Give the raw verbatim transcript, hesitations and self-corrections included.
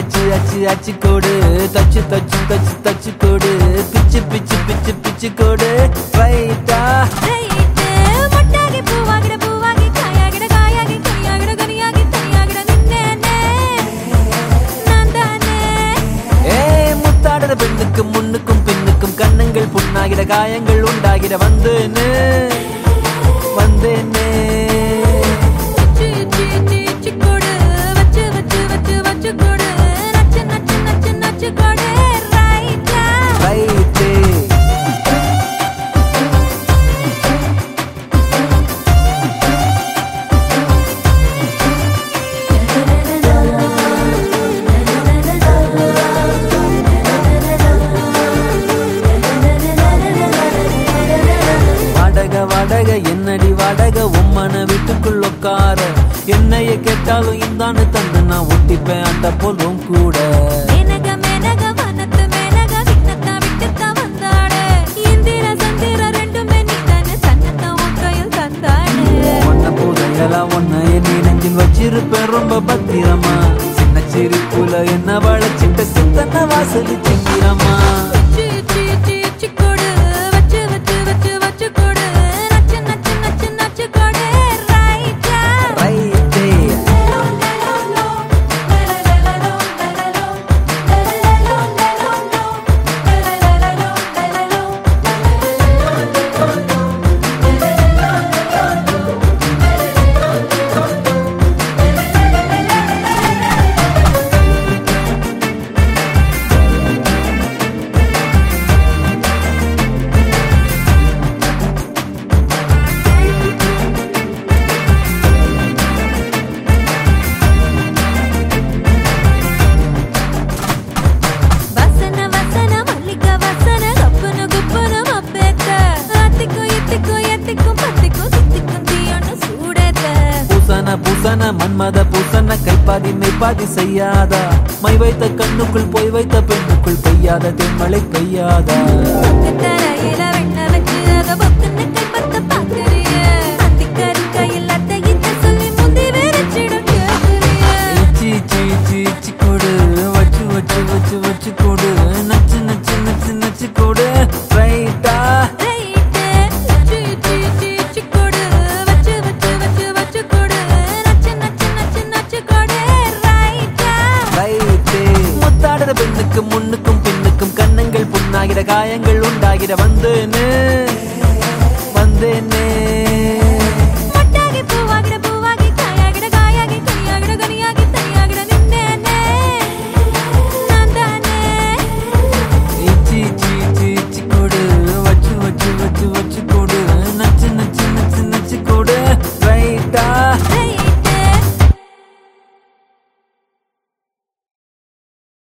அச்சு அச்சு அச்சு கோடு தச்சு தச்சு தச்சு தச்சு கோடு பிச்சு பிச்சு பிச்சு பிச்சு கோடு ரைட்டா மொட்டாகி பூவாகிட பூவாகி காயாகிட காயாகி கனியாகிட கனியாகி தனியாகிட நின்னேனே நான் தானே. ஏ முத்தாடுற பெண்ணுக்கு முன்னுக்கும் பின்னுக்கும் கண்ணங்கள் புண்ணாகிட காயங்கள் உண்டாகிட வந்தேனே வந்தேனே. வாடக என்னடி வாடக உம்மன வீட்டுக்குள் உட்கார என்னைய கேட்டாலும் இந்தான்னு தந்து நான் ஒட்டிப்பேன் அந்த போலும் கூட. மேனக மேனக வனத்து மேனக விண்ணத்தா விட்டுத்தா வந்தாடே இந்திர சந்திர ரெண்டுமே நீதானே சன்னத்தா உக்கையில் தந்தாடே. ஒன்ன போதையெல்லாம் ஒன்ன என் நெஞ்சில் வச்சிருப்பேன் ரொம்ப பத்திரமா சின்ன சிரிப்புல என்ன வளைச்சிட்ட சித்தன வாசலி சிங்கிறமா. பூசன மன்மத பூசன கைப்பாதி மெய்ப்பாதி செய்யாதா மை வைத்த கண்ணுக்குள் போய் வைத்த பெண்ணுக்குள் பெய்யாத தென்மழை பெய்யாதா.